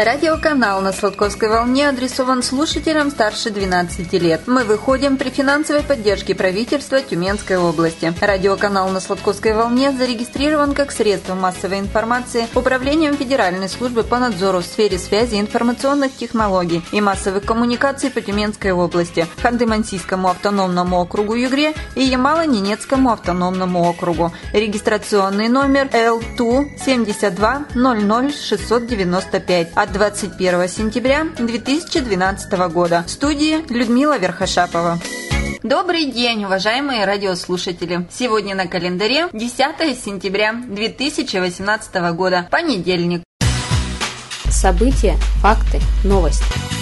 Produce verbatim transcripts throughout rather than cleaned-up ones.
Радиоканал на Сладковской волне адресован слушателям старше двенадцати лет. Мы выходим при финансовой поддержке правительства Тюменской области. Радиоканал на Сладковской волне зарегистрирован как средство массовой информации Управлением Федеральной службы по надзору в сфере связи, информационных технологий и массовых коммуникаций по Тюменской области, Ханты-Мансийскому автономному округу Югре и Ямало-Ненецкому автономному округу. Регистрационный номер Л Т семьдесят два ноль ноль шестьсот девяносто пять от двадцать первого сентября две тысячи двенадцатого года. В студии Людмила Верхошапова. Добрый день, уважаемые радиослушатели! Сегодня на календаре десятое сентября две тысячи восемнадцатого года, понедельник. События, факты, новости.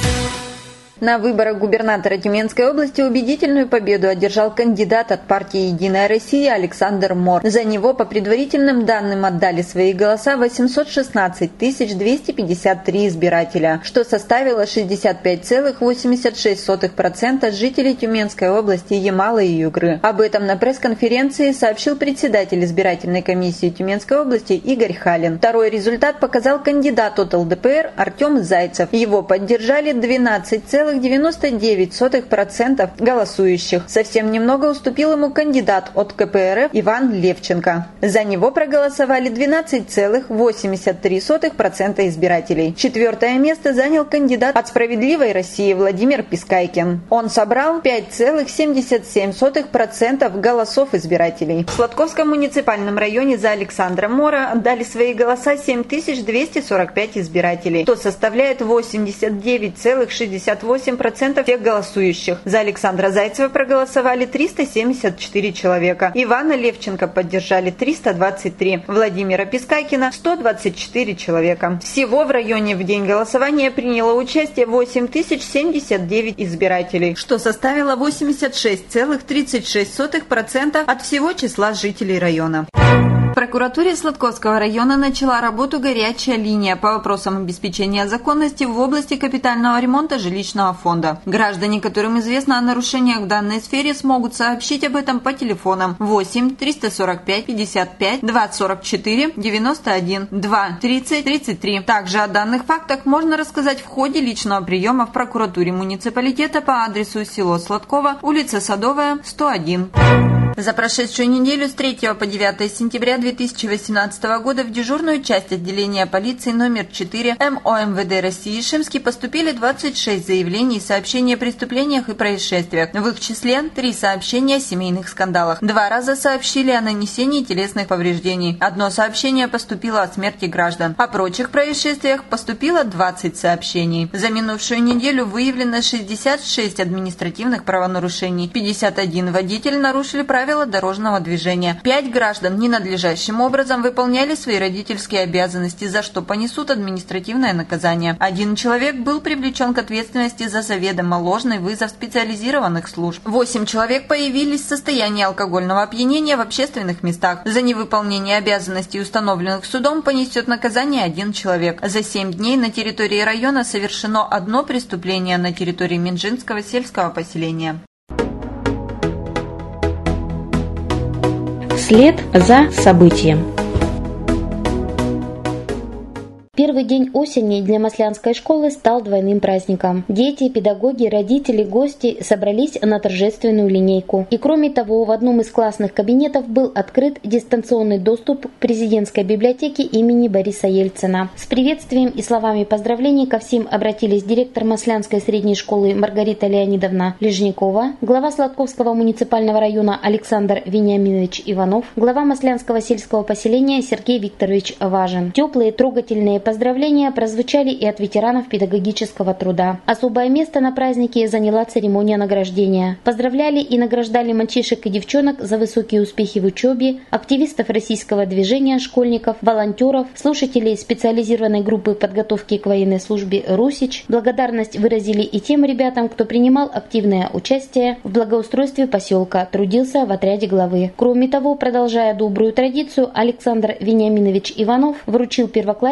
На выборах губернатора Тюменской области убедительную победу одержал кандидат от партии «Единая Россия» Александр Мор. За него, по предварительным данным, отдали свои голоса восемьсот шестнадцать тысяч двести пятьдесят три избирателя, что составило шестьдесят пять целых восемьдесят шесть сотых процента жителей Тюменской области, Ямала и Югры. Об этом на пресс-конференции сообщил председатель избирательной комиссии Тюменской области Игорь Халин. Второй результат показал кандидат от Л Д П Р Артем Зайцев. Его поддержали двенадцать целых девяносто девять сотых процента голосующих. Совсем немного уступил ему кандидат от Ка Пэ Эр Эф Иван Левченко. За него проголосовали двенадцать целых восемьдесят три сотых процента избирателей. Четвертое место занял кандидат от «Справедливой России» Владимир Пискайкин. Он собрал пять целых семьдесят семь сотых процента голосов избирателей. В Сладковском муниципальном районе за Александра Мора отдали свои голоса семь тысяч двести сорок пять избирателей, что составляет восемьдесят девять целых шестьдесят восемь процентов всех голосующих. За Александра Зайцева проголосовали триста семьдесят четыре человека. Ивана Левченко поддержали триста двадцать три. Владимира Пискайкина сто двадцать четыре человека. Всего в районе в день голосования приняло участие восемь тысяч семьдесят девять избирателей, что составило восемьдесят шесть целых тридцать шесть сотых процента от всего числа жителей района. В прокуратуре Сладковского района начала работу горячая линия по вопросам обеспечения законности в области капитального ремонта жилищного фонда. Граждане, которым известно о нарушениях в данной сфере, смогут сообщить об этом по телефонам восемь триста сорок пять пятьдесят пять два сорок четыре девяносто один два тридцать тридцать три. Также о данных фактах можно рассказать в ходе личного приема в прокуратуре муниципалитета по адресу село Сладково, улица Садовая, сто один. За прошедшую неделю с третьего по девятое сентября две тысячи восемнадцатого года в дежурную часть отделения полиции номер четыре Эм О Эм Вэ Дэ России Шимский поступили двадцать шесть заявлений и сообщений о преступлениях и происшествиях. В их числе три сообщения о семейных скандалах. Два раза сообщили о нанесении телесных повреждений. Одно сообщение поступило о смерти граждан. О прочих происшествиях поступило двадцать сообщений. За минувшую неделю выявлено шестьдесят шесть административных правонарушений. пятьдесят один водитель нарушили правила правила дорожного движения. Пять граждан ненадлежащим образом выполняли свои родительские обязанности, за что понесут административное наказание. Один человек был привлечен к ответственности за заведомо ложный вызов специализированных служб. Восемь человек появились в состоянии алкогольного опьянения в общественных местах. За невыполнение обязанностей, установленных судом, понесет наказание один человек. За семь дней на территории района совершено одно преступление на территории Минжинского сельского поселения. След за событием. Первый день осени для Маслянской школы стал двойным праздником. Дети, педагоги, родители, гости собрались на торжественную линейку. И кроме того, в одном из классных кабинетов был открыт дистанционный доступ к президентской библиотеке имени Бориса Ельцина. С приветствием и словами поздравлений ко всем обратились директор Маслянской средней школы Маргарита Леонидовна Лежникова, глава Сладковского муниципального района Александр Вениаминович Иванов, глава Маслянского сельского поселения Сергей Викторович Важин. Теплые, трогательные поздравления прозвучали и от ветеранов педагогического труда. Особое место на празднике заняла церемония награждения. Поздравляли и награждали мальчишек и девчонок за высокие успехи в учебе, активистов российского движения, школьников, волонтеров, слушателей специализированной группы подготовки к военной службе «Русич». Благодарность выразили и тем ребятам, кто принимал активное участие в благоустройстве поселка, трудился в отряде главы. Кроме того, продолжая добрую традицию, Александр Вениаминович Иванов вручил первоклассникам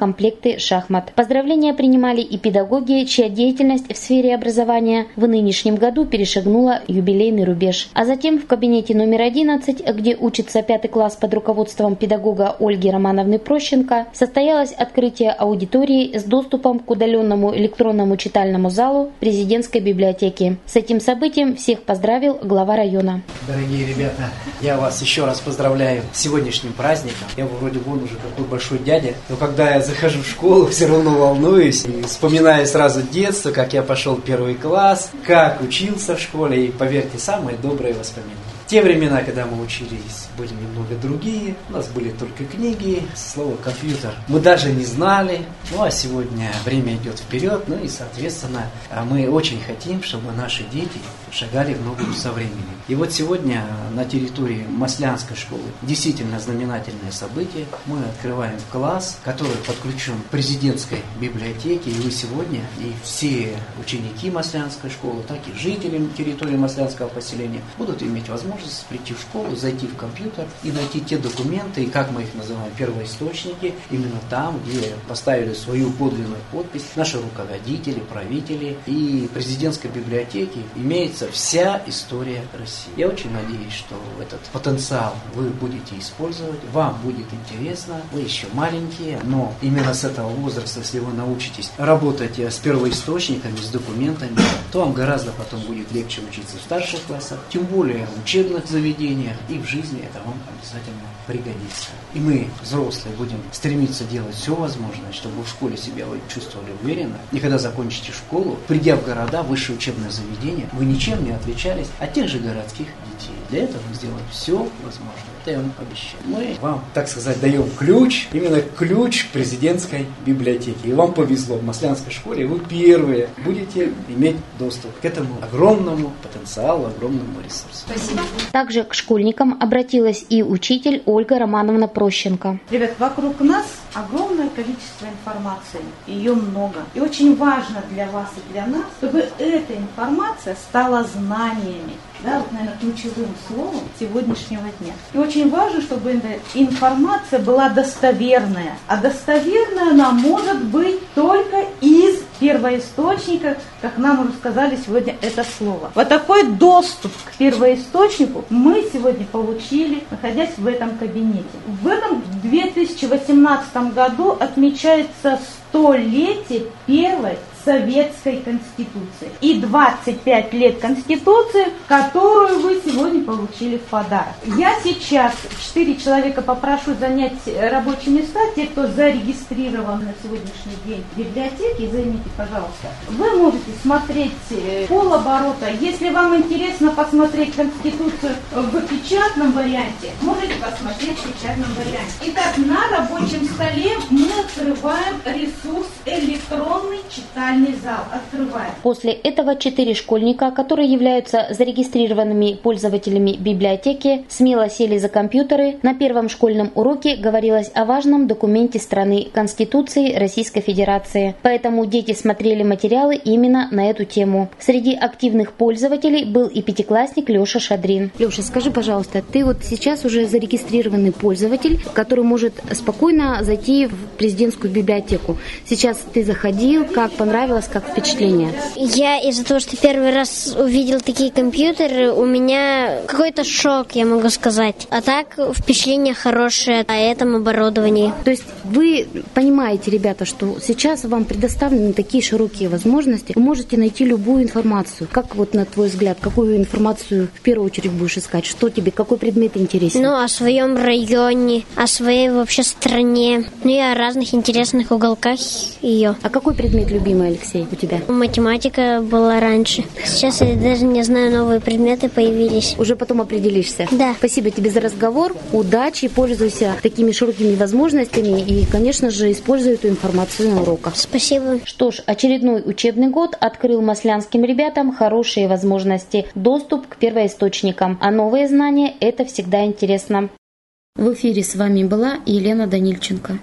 комплекты шахмат. Поздравления принимали и педагоги, чья деятельность в сфере образования в нынешнем году перешагнула юбилейный рубеж. А затем в кабинете номер одиннадцать, где учится пятый класс под руководством педагога Ольги Романовны Прощенко, состоялось открытие аудитории с доступом к удаленному электронному читальному залу президентской библиотеки. С этим событием всех поздравил глава района. Дорогие ребята, я вас еще раз поздравляю с сегодняшним праздником. Я вроде вон уже какой большой дядя, но когда я захожу в школу, все равно волнуюсь и вспоминаю сразу детство, как я пошел в первый класс, как учился в школе, и, поверьте, самые добрые воспоминания. Те времена, когда мы учились, были немного другие. У нас были только книги, слово «компьютер» мы даже не знали. Ну а сегодня время идет вперед, ну и, соответственно, мы очень хотим, чтобы наши дети шагали в ногу со временем. И вот сегодня на территории Маслянской школы действительно знаменательное событие. Мы открываем класс, который подключен к президентской библиотеке. И вы сегодня, и все ученики Маслянской школы, так и жители территории Маслянского поселения будут иметь возможность прийти в школу, зайти в компьютер и найти те документы, и как мы их называем, первоисточники, именно там, где поставили свою подлинную подпись наши руководители, правители. И в президентской библиотеке имеется вся история России. Я очень надеюсь, что этот потенциал вы будете использовать, вам будет интересно, вы еще маленькие, но именно с этого возраста, если вы научитесь работать с первоисточниками, с документами, то вам гораздо потом будет легче учиться в старших классах, тем более в учебных заведениях, и в жизни это вам обязательно пригодится. И мы, взрослые, будем стремиться делать все возможное, чтобы в школе себя вы чувствовали уверенно. И когда закончите школу, придя в города, высшее учебное заведение, вы ничем не отличались от тех же городских детей. Для этого мы сделаем все возможное. Это я вам обещаю. Мы вам, так сказать, даем ключ, именно ключ к президентской библиотеке. И вам повезло, в Маслянской школе вы первые будете иметь доступ к этому огромному потенциалу, огромному ресурсу. Спасибо. Также к школьникам обратилась и учитель Ольга Романовна Прощенко. Ребят, вокруг нас огромное количество информации, ее много. И очень важно для вас и для нас, чтобы эта информация стала знаниями. Да, вот, наверное, ключевым словом сегодняшнего дня. И очень важно, чтобы эта информация была достоверная. А достоверная она может быть только из первоисточника, как нам уже сказали сегодня это слово. Вот такой доступ к первоисточнику мы сегодня получили, находясь в этом кабинете. В этом две тысячи восемнадцатом году отмечается столетие первой Советской Конституции и двадцать пять лет Конституции, которую вы сегодня получили в подарок. Я сейчас четыре человека попрошу занять рабочие места, те, кто зарегистрирован на сегодняшний день в библиотеке, займите, пожалуйста. Вы можете смотреть полоборота. Если вам интересно посмотреть Конституцию в печатном варианте, можете посмотреть в печатном варианте. Итак, на рабочем столе мы открываем ресурс электронный читальный зал. Открываем. После этого четыре школьника, которые являются зарегистрированными пользователями библиотеки, смело сели за компьютеры. На первом школьном уроке говорилось о важном документе страны – Конституции Российской Федерации. Поэтому дети смотрели материалы именно на эту тему. Среди активных пользователей был и пятиклассник Леша Шадрин. Леша, скажи, пожалуйста, ты вот сейчас уже зарегистрированный пользователь, который может спокойно зайти в президентскую библиотеку. Сейчас ты заходил, как понравилось? Как впечатление? Я из-за того, что первый раз увидел такие компьютеры, у меня какой-то шок, я могу сказать. А так впечатление хорошее о этом оборудовании. То есть вы понимаете, ребята, что сейчас вам предоставлены такие широкие возможности, вы можете найти любую информацию. Как вот на твой взгляд, какую информацию в первую очередь будешь искать? Что тебе, какой предмет интересен? Ну, о своем районе, о своей вообще стране, ну и о разных интересных уголках ее. А какой предмет любимый, Алексей, у тебя? Математика была раньше. Сейчас я даже не знаю, новые предметы появились. Уже потом определишься? Да. Спасибо тебе за разговор. Удачи, пользуйся такими широкими возможностями и, конечно же, используй эту информацию на уроках. Спасибо. Что ж, очередной учебный год открыл маслянским ребятам хорошие возможности, доступ к первоисточникам. А новые знания – это всегда интересно. В эфире с вами была Елена Данильченко.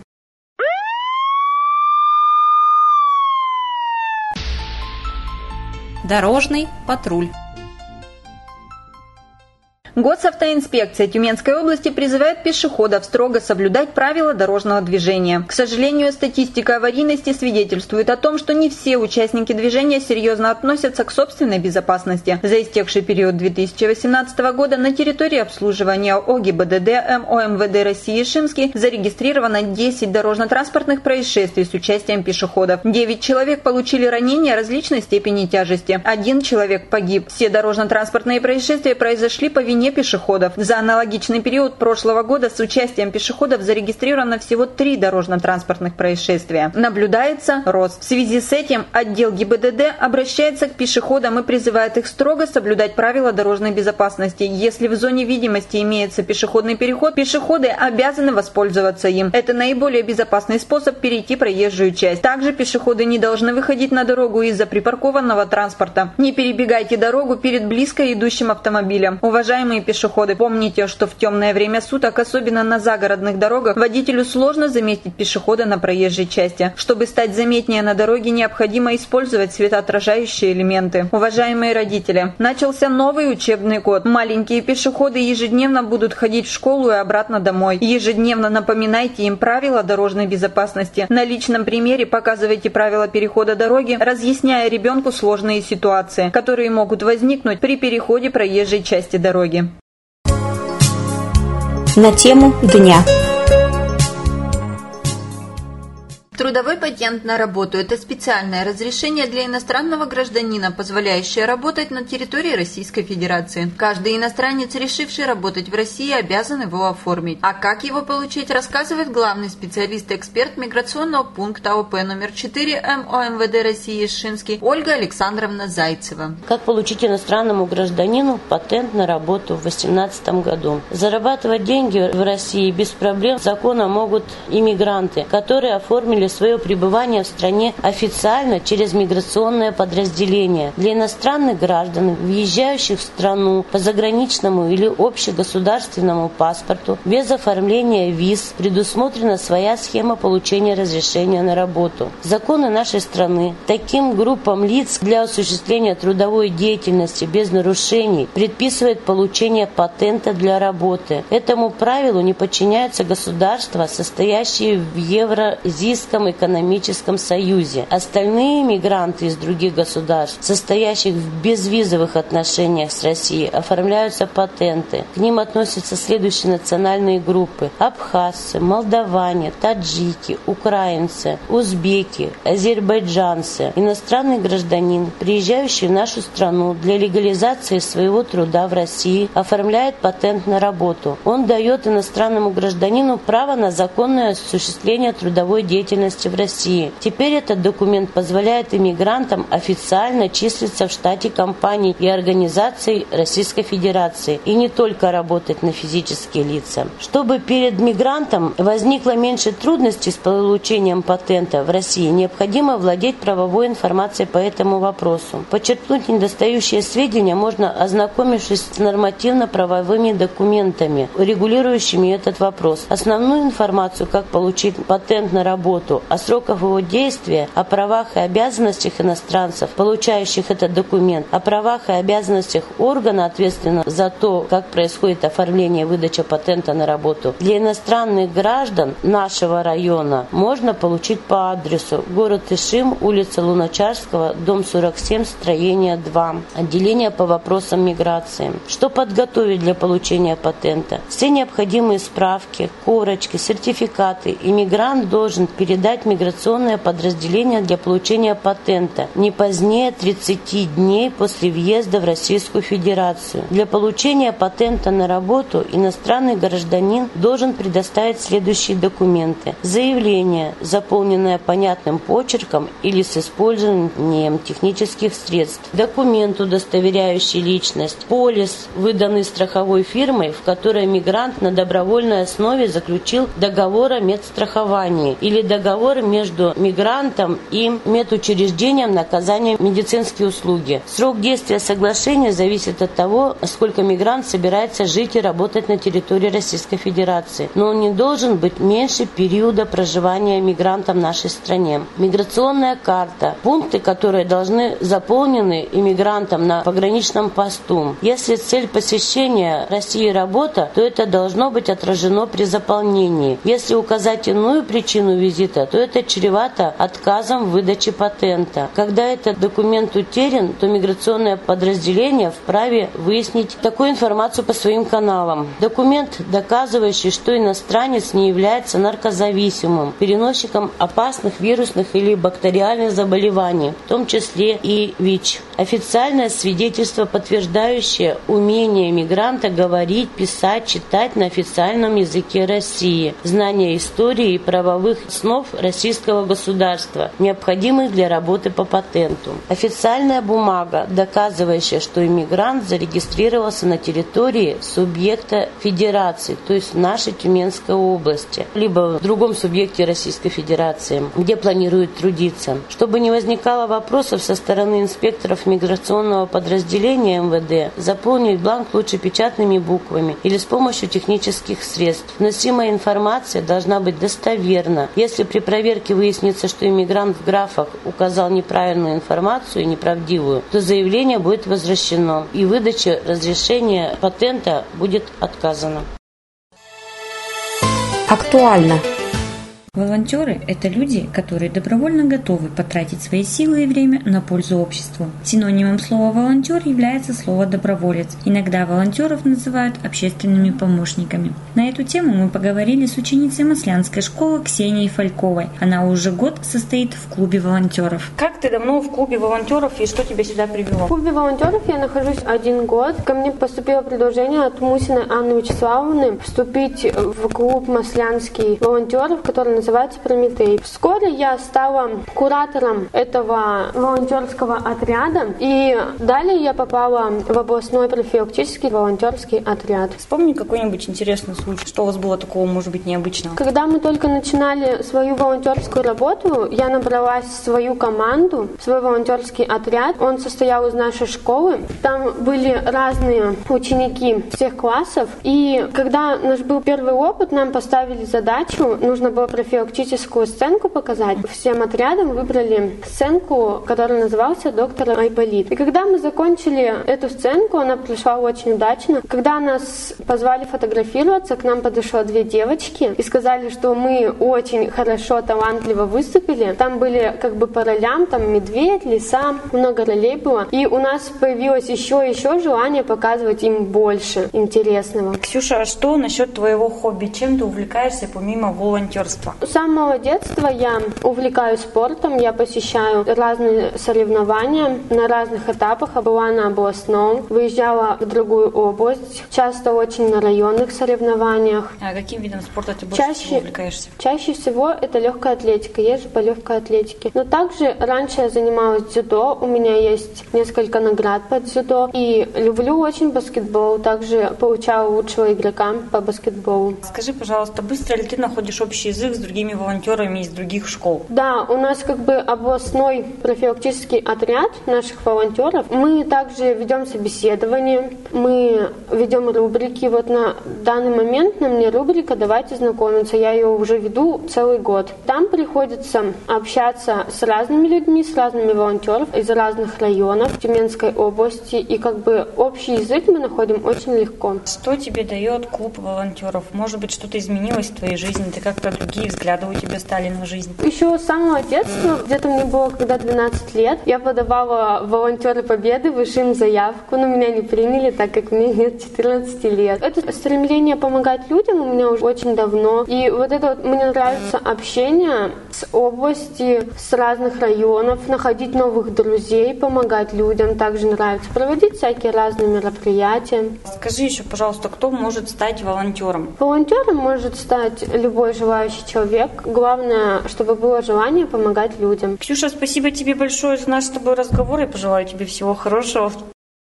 Дорожный патруль. Госавтоинспекция Тюменской области призывает пешеходов строго соблюдать правила дорожного движения. К сожалению, статистика аварийности свидетельствует о том, что не все участники движения серьезно относятся к собственной безопасности. За истекший период две тысячи восемнадцатого года на территории обслуживания О Г И Б Д Д М О М В Д России Шимский зарегистрировано десять дорожно-транспортных происшествий с участием пешеходов. девять человек получили ранения различной степени тяжести. Один человек погиб. Все дорожно-транспортные происшествия произошли по вине пешеходов. За аналогичный период прошлого года с участием пешеходов зарегистрировано всего три дорожно-транспортных происшествия. Наблюдается рост. В связи с этим отдел Г И Б Д Д обращается к пешеходам и призывает их строго соблюдать правила дорожной безопасности. Если в зоне видимости имеется пешеходный переход, пешеходы обязаны воспользоваться им. Это наиболее безопасный способ перейти проезжую часть. Также пешеходы не должны выходить на дорогу из-за припаркованного транспорта. Не перебегайте дорогу перед близко идущим автомобилем. Уважаемые пешеходы, помните, что в темное время суток, особенно на загородных дорогах, водителю сложно заметить пешехода на проезжей части. Чтобы стать заметнее на дороге, необходимо использовать светоотражающие элементы. Уважаемые родители, начался новый учебный год. Маленькие пешеходы ежедневно будут ходить в школу и обратно домой. Ежедневно напоминайте им правила дорожной безопасности. На личном примере показывайте правила перехода дороги, разъясняя ребенку сложные ситуации, которые могут возникнуть при переходе проезжей части дороги. На тему дня. Трудовой патент на работу – это специальное разрешение для иностранного гражданина, позволяющее работать на территории Российской Федерации. Каждый иностранец, решивший работать в России, обязан его оформить. А как его получить, рассказывает главный специалист-эксперт миграционного пункта О П номер четыре М О М В Д России Шимский Ольга Александровна Зайцева. Как получить иностранному гражданину патент на работу в две тысячи восемнадцатом году? Зарабатывать деньги в России без проблем закона могут иммигранты, которые оформили свое пребывание в стране официально через миграционное подразделение. Для иностранных граждан, въезжающих в страну по заграничному или общегосударственному паспорту, без оформления виз, предусмотрена своя схема получения разрешения на работу. Законы нашей страны таким группам лиц для осуществления трудовой деятельности без нарушений предписывают получение патента для работы. Этому правилу не подчиняются государства, состоящие в Евразийском экономическом союзе. Остальные мигранты из других государств, состоящих в безвизовых отношениях с Россией, оформляются патенты. К ним относятся следующие национальные группы: абхазцы, молдаване, таджики, украинцы, узбеки, азербайджанцы. Иностранный гражданин, приезжающий в нашу страну для легализации своего труда в России, оформляет патент на работу. Он дает иностранному гражданину право на законное осуществление трудовой деятельности в России. Теперь этот документ позволяет иммигрантам официально числиться в штате компаний и организаций Российской Федерации и не только работать на физические лица. Чтобы перед мигрантом возникло меньше трудностей с получением патента в России, необходимо владеть правовой информацией по этому вопросу. Подчеркнуть недостающие сведения можно, ознакомившись с нормативно-правовыми документами, регулирующими этот вопрос. Основную информацию, как получить патент на работу, о сроках его действия, о правах и обязанностях иностранцев, получающих этот документ, о правах и обязанностях органа, ответственного за то, как происходит оформление и выдача патента на работу, для иностранных граждан нашего района можно получить по адресу: город Ишим, улица Луначарского, дом сорок семь, строение два, отделение по вопросам миграции. Что подготовить для получения патента? Все необходимые справки, корочки, сертификаты иммигрант должен передать миграционное подразделение для получения патента не позднее тридцати дней после въезда в Российскую Федерацию. Для получения патента на работу иностранный гражданин должен предоставить следующие документы: заявление, заполненное понятным почерком или с использованием технических средств, документ, удостоверяющий личность, полис, выданный страховой фирмой, в которой мигрант на добровольной основе заключил договор о медстраховании или договор договор между мигрантом и медучреждением на оказание медицинских услуги. Срок действия соглашения зависит от того, сколько мигрант собирается жить и работать на территории Российской Федерации, но он не должен быть меньше периода проживания мигранта в нашей стране. Миграционная карта, пункты, которые должны заполнены иммигрантом на пограничном посту. Если цель посещения России работа, то это должно быть отражено при заполнении. Если указать иную причину визита, то это чревато отказом в выдаче патента. Когда этот документ утерян, то миграционное подразделение вправе выяснить такую информацию по своим каналам. Документ, доказывающий, что иностранец не является наркозависимым, переносчиком опасных вирусных или бактериальных заболеваний, в том числе и ВИЧ. Официальное свидетельство, подтверждающее умение мигранта говорить, писать, читать на официальном языке России, знание истории и правовых основ российского государства, необходимых для работы по патенту. Официальная бумага, доказывающая, что иммигрант зарегистрировался на территории субъекта федерации, то есть в нашей Тюменской области, либо в другом субъекте Российской Федерации, где планирует трудиться. Чтобы не возникало вопросов со стороны инспекторов миграционного подразделения эм вэ дэ, заполнить бланк лучше печатными буквами или с помощью технических средств. Вносимая информация должна быть достоверна. Если при проверке выяснится, что иммигрант в графах указал неправильную информацию и неправдивую, то заявление будет возвращено и выдача разрешения патента будет отказана. Актуально. Волонтеры – это люди, которые добровольно готовы потратить свои силы и время на пользу обществу. Синонимом слова «волонтер» является слово «доброволец». Иногда волонтеров называют общественными помощниками. На эту тему мы поговорили с ученицей Маслянской школы Ксенией Фальковой. Она уже год состоит в клубе волонтеров. Как ты давно в клубе волонтеров и что тебя сюда привело? В клубе волонтеров я нахожусь один год. Ко мне поступило предложение от Мусиной Анны Вячеславовны вступить в клуб Маслянский волонтеров, который называется «Прометей». Вскоре я стала куратором этого волонтерского отряда, и далее я попала в областной профилактический волонтерский отряд. Вспомни какой-нибудь интересный случай, что у вас было такого, может быть, необычного. Когда мы только начинали свою волонтерскую работу, я набралась в свою команду, в свой волонтерский отряд. Он состоял из нашей школы. Там были разные ученики всех классов, и когда наш был первый опыт, нам поставили задачу, нужно было профилактическую сценку показать. Всем отрядом выбрали сценку, которая называлась «Доктор Айболит». И когда мы закончили эту сценку, она прошла очень удачно. Когда нас позвали фотографироваться, к нам подошло две девочки и сказали, что мы очень хорошо, талантливо выступили. Там были как бы по ролям, там медведь, лиса, много ролей было. И у нас появилось еще и еще желание показывать им больше интересного. Ксюша, а что насчет твоего хобби? Чем ты увлекаешься помимо волонтерства? С самого детства я увлекаюсь спортом, я посещаю разные соревнования на разных этапах. Я была на областном, выезжала в другую область, часто очень на районных соревнованиях. А каким видом спорта ты больше чаще, всего увлекаешься? Чаще всего это легкая атлетика, езжу по легкой атлетике. Но также раньше я занималась дзюдо, у меня есть несколько наград по дзюдо. И люблю очень баскетбол, также получала лучшего игрока по баскетболу. Скажи, пожалуйста, быстро ли ты находишь общий язык с другими волонтерами из других школ? Да, у нас как бы областной профилактический отряд наших волонтеров. Мы также ведем собеседования, мы ведем рубрики. Вот на данный момент на мне рубрика «Давайте знакомиться». Я ее уже веду целый год. Там приходится общаться с разными людьми, с разными волонтерами из разных районов Тюменской области. И как бы общий язык мы находим очень легко. Что тебе дает клуб волонтеров? Может быть, что-то изменилось в твоей жизни? Ты как-то другие взгляды у тебя стали на жизнь? Еще с самого детства, где-то мне было когда двенадцать лет, я подавала в волонтеры Победы, высшую им заявку, но меня не приняли, так как мне нет четырнадцати лет. Это стремление помогать людям у меня уже очень давно. И вот это вот мне нравится общение с области, с разных районов, находить новых друзей, помогать людям. Также нравится проводить всякие разные мероприятия. Скажи еще, пожалуйста, кто может стать волонтером? Волонтером может стать любой желающий человек. Главное, чтобы было желание помогать людям. Ксюша, спасибо тебе большое за наш с тобой разговор и пожелаю тебе всего хорошего.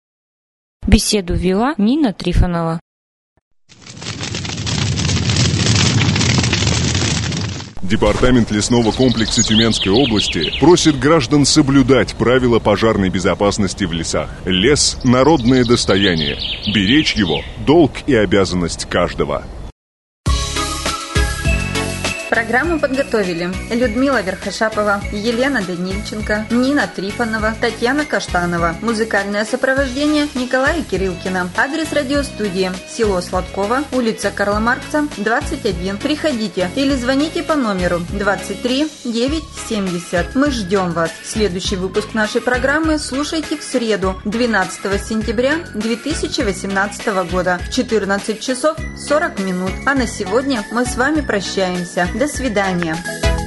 Беседу вела Нина Трифонова. Департамент лесного комплекса Тюменской области просит граждан соблюдать правила пожарной безопасности в лесах. Лес – народное достояние. Беречь его – долг и обязанность каждого. Программу подготовили Людмила Верхошапова, Елена Данильченко, Нина Трифонова, Татьяна Каштанова. Музыкальное сопровождение Николая Кириллкина. Адрес радиостудии: село Сладково, улица Карла Маркса, двадцать один. Приходите или звоните по номеру двадцать три девятьсот семьдесят. Мы ждем вас. Следующий выпуск нашей программы слушайте в среду, двенадцатого сентября две тысячи восемнадцатого года в четырнадцать часов сорок минут. А на сегодня мы с вами прощаемся. До свидания.